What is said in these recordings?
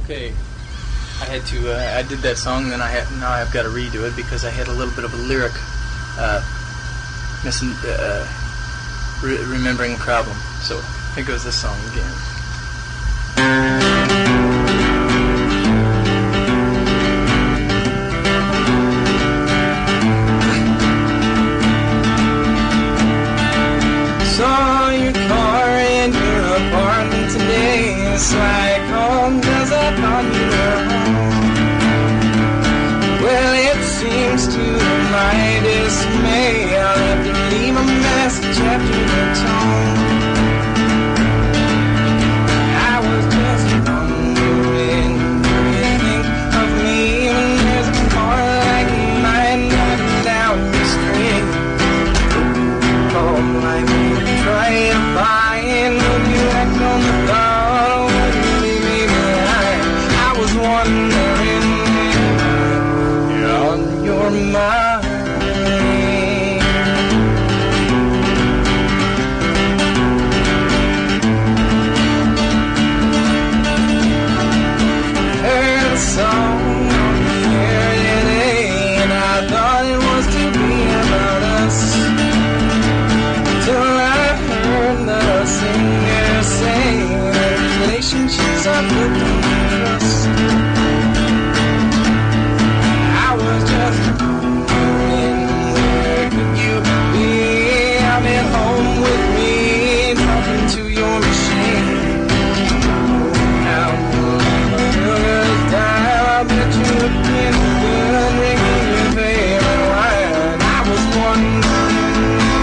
Okay, I did that song, and now I've got to redo it because I had a little bit of a lyric remembering problem. So here goes this song again. Saw your car in your apartment today. It's like home, 'cause I thought you were home. Well, it seems to my dismay I'll have to leave a message after the tone. I was just wondering, do you think of me when there's a car like mine driving down the street? Oh, my man, try to buy in. Would you act on the thought, or would you leave me behind? I was wondering, you're on your mind. Heard a song on the air today, and I thought it was to be about us. Till I heard the singer say that relationships are built on trust. I was just wondering, where could you be? I'm at home with me, talking to your machine. Now sugar's time, I bet you looking good, drinking your favorite wine. I was wondering,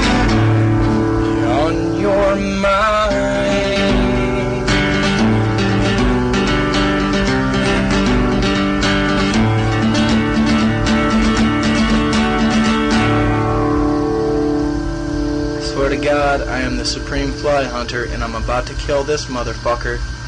on your mind. I swear to God, I am the supreme fly hunter, and I'm about to kill this motherfucker.